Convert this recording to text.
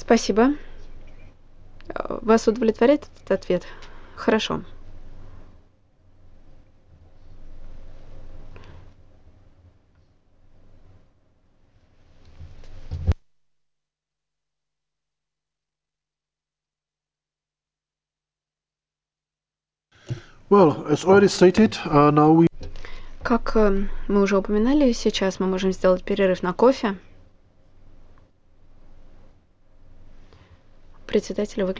Спасибо. Вас удовлетворяет этот ответ? Хорошо. Well, as already stated, now we Как мы уже упоминали, сейчас мы можем сделать перерыв на кофе. Председатель